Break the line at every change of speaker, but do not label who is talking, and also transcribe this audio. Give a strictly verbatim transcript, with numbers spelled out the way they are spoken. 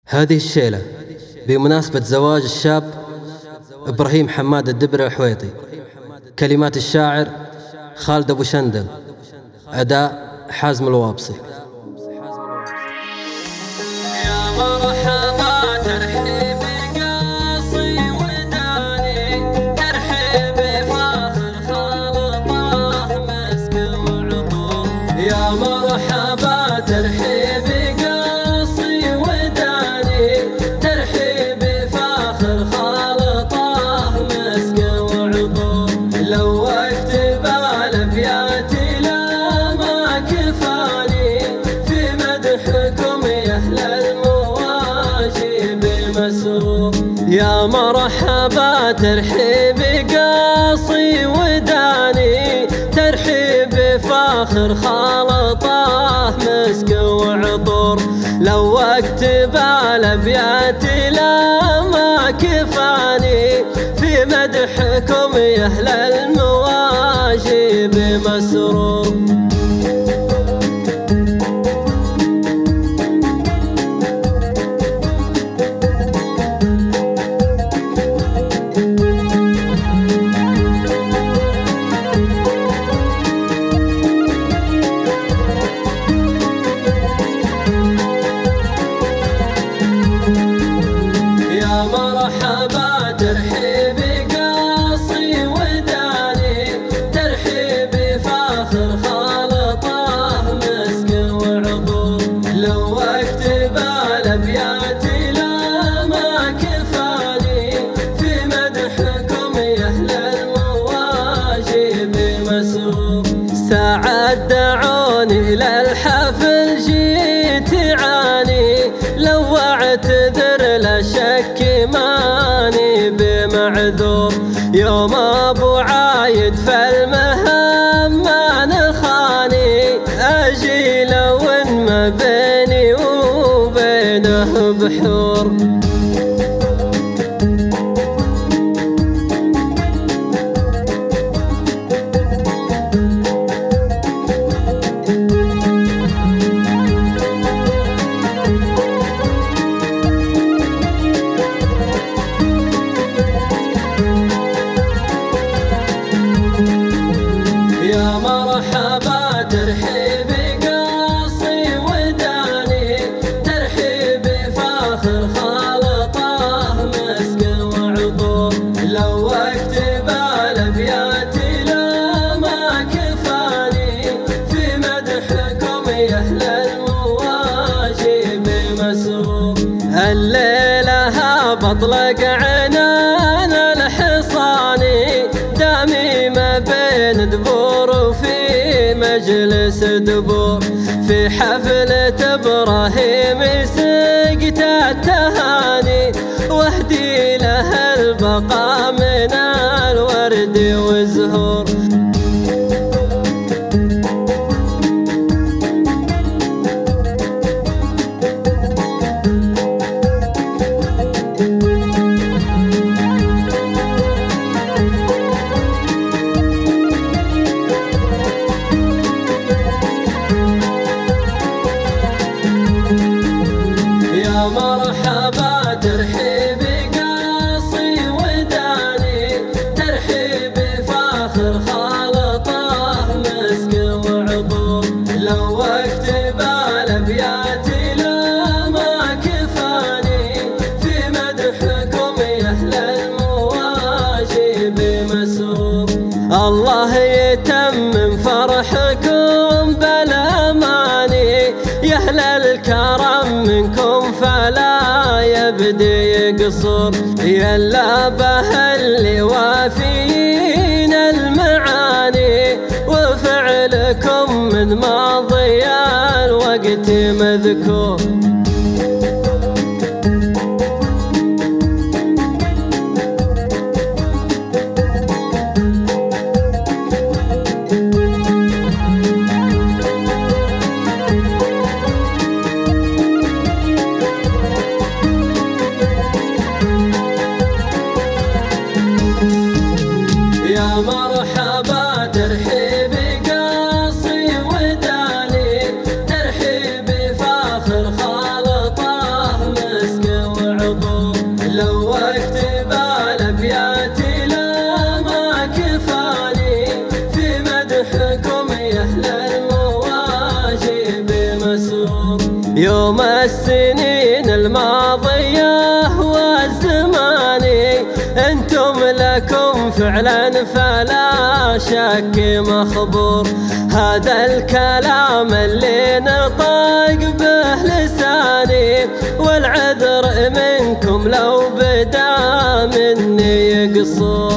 هذه الشيلة بمناسبة زواج الشاب إبراهيم حماد الدبري الحويطي. كلمات الشاعر خالد أبو شندل، أداء حازم الوابصي.
يا مرحبا ترحيبي قاصي وداني، ترحيبي فاخر خلطه مسك وعطور. يا مرحبا ترحيبي قاصي وداني، ترحيبي فاخر خلطه مسك وعطور. لوقت بالابياتي لا ما كفاني في مدحكم يا اهل المواجب مسرور. يا مرحبا ترحيبي قاصي وداني، ترحيبي فاخر خلطه مسك وعطور. لو وقت بالابياتي لا ما كفاني في مدحكم يا اهل المواجب مسرور. يا مرحبا ترحيبي قاصي وداني، ترحيبي فاخر خلطه مسك وعطور. لو وقت بالابياتي لا ما كفاني في مدحكم يا اهل المواجب مسرور. ساعات دعوني للحفل جيت عاني، لو اعتذر لا شك ماني بمعذور. يوم ابو عايد فالمهام ما نخاني، اجي لو ان ما بيني وبينه بحور. يا مرحبا ترحيبي قاصي وداني، ترحيبي فاخر خلطه مسك وعطور. لو وقت بالابياتي لا ما كفاني في مدحكم يا اهل المواجب مسرور. الليلة بطلق عنان الحصاني، دامي ما بين دبور وفي مجلس دبور. في حفلة إبراهيم سقت التهاني، واهدي له البقاء من الورد والزهور. يا مرحبا ترحيبي قاصي وداني، ترحيبي فاخر خلطه مسك وعطور. لو وقت بالابياتي لا ما كفاني في مدحكم يا اهل المواجب مسرور. الله يتمم فرحكم بالاماني، يا اهل الكرم منكم فلا يبدي يقصر. يلا به اللي وافين المعاني، وفعلكم من ماضي الوقت مذكور. يا مرحبا ترحيبي قاصي وداني، ترحيبي فاخر خالد يوم السنين الماضية والزماني، انتم لكم فعلا فلا شك مخبور. هذا الكلام اللي نطق به لساني، والعذر منكم لو بدا مني يقصور.